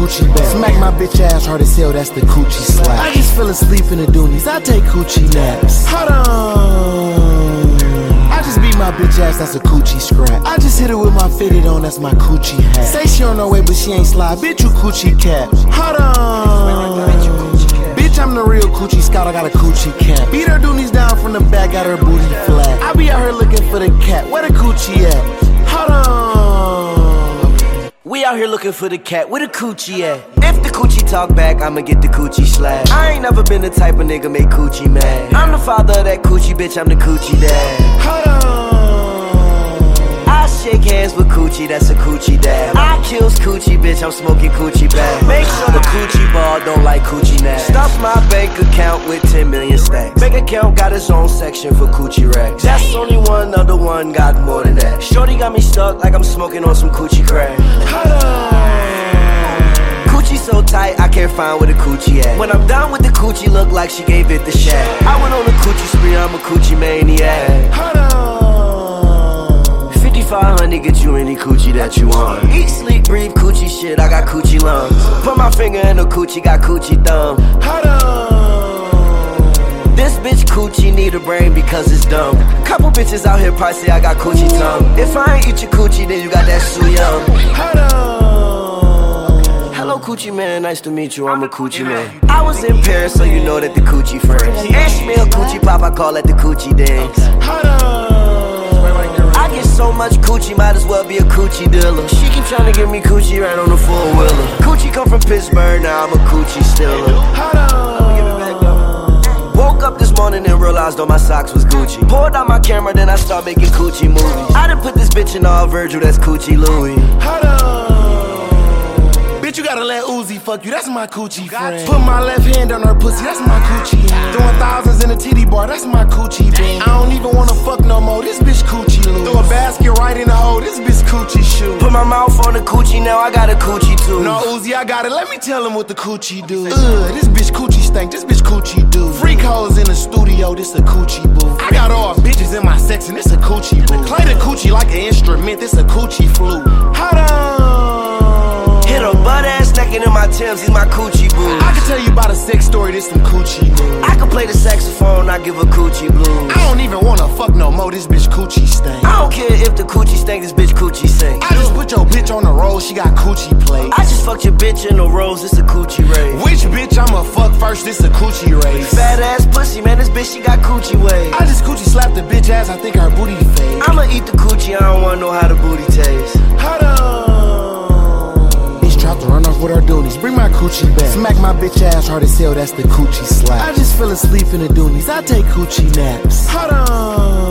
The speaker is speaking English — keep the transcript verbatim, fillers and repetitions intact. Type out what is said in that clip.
coochie back. Smack my bitch ass hard as hell, that's the coochie slap. I just fell asleep in the doonies, I take coochie naps. Hold on. I just beat my bitch ass, that's a coochie scrap. I just hit her with my fitted on, that's my coochie hat. Say she on her way, but she ain't slide, bitch you coochie cat. Hold on. Bitch, I'm the real coochie scout, I got a coochie cap. Beat her doonies down from the back, got her booty flat. I be out here looking for the cat, where the coochie at? Hold on. We out here looking for the cat, where the coochie at? If the coochie talk back, I'ma get the coochie slap. I ain't never been the type of nigga make coochie mad. I'm the father of that coochie, bitch, I'm the coochie dad. Hold on. I shake hands with coochie, that's a coochie dab. I kills coochie, bitch, I'm smoking coochie bag. Make sure the coochie ball don't like coochie naps. Stuff my bank account with ten million stacks. Bank account got its own section for coochie racks. That's only one other one got more than that. Shorty got me stuck like I'm smoking on some coochie crack. Hold on. Coochie so tight, I can't find where the coochie at. When I'm done with the coochie, look like she gave it the shack. I went on a coochie spree, I'm a coochie maniac. Hold on. fifty-five hundred, get you any coochie that you want. Eat, sleep, breathe, coochie shit, I got coochie lungs. Put my finger in the coochie, got coochie thumb. Hold on. This bitch coochie need a brain because it's dumb. Couple bitches out here probably say I got coochie tongue. If I ain't eat your coochie, then you got that su yum. Hold on. Hello coochie man, nice to meet you, I'm a coochie man. I was in Paris, so you know that the coochie friends. And smell coochie pop, I call that the coochie dance. Hold on. I get so much coochie, might as well be a coochie dealer. She keep trying to give me coochie right on the four-wheeler. Coochie come from Pittsburgh, now I'm a coochie stealer. Hold on. Woke up this morning and realized all my socks was Gucci. Pulled out my camera, then I start making coochie movies. I done put this bitch in all Virgil, that's Coochie Louis. Hold on. Bitch, you gotta let Uzi fuck you, that's my coochie friend. Put my left hand on her pussy, that's my coochie hand. Throwing thousands in a titty bar, that's my coochie band. I don't even wanna fuck no more, this bitch coochie loose. Throw a basket right in the hole, this bitch coochie shoe. Put my mouth on the coochie, now I got a coochie too. No Uzi, I got it, let me tell him what the coochie do. Ugh, this bitch coochie stank, this bitch coochie do. Freak hoes in the studio, this a coochie boo. I got all bitches in my section, this a coochie boo. Play the coochie like an instrument, this a coochie flute. Hold on. Hit a butt ass naked in my Timbs, he's my coochie boo. I can tell you about a sex story, this some coochie news. I can play the saxophone, I give a coochie blues. I don't even wanna fuck no more, this bitch coochie stank. I don't care if the coochie stank, this bitch coochie sink. I just put your bitch on the roll, she got coochie plates. I just fucked your bitch in the rose, this a coochie race. Which bitch I'ma fuck first, this a coochie race. Fat ass pussy, man, this bitch she got coochie waves. I just coochie slapped the bitch ass, I think her booty fake. I'ma eat the coochie, I don't wanna know how the booty tastes. Hold on. Tried to run off with our doonies, bring my coochie back. Smack my bitch ass hard as hell, that's the coochie slap. I just fell asleep in the doonies, I take coochie naps. Hold on.